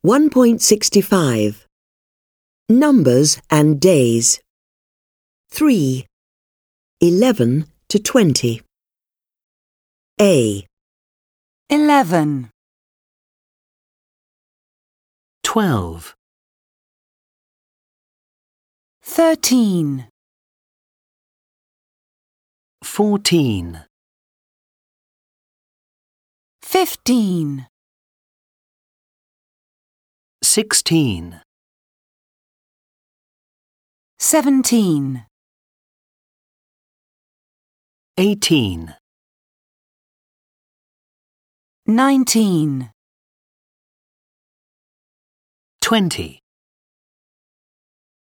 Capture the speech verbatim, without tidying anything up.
one point six five. Numbers and days. three. eleven to twenty. A. eleven, twelve, thirteen, fourteen, fifteen, sixteen, seventeen, eighteen, nineteen, twenty.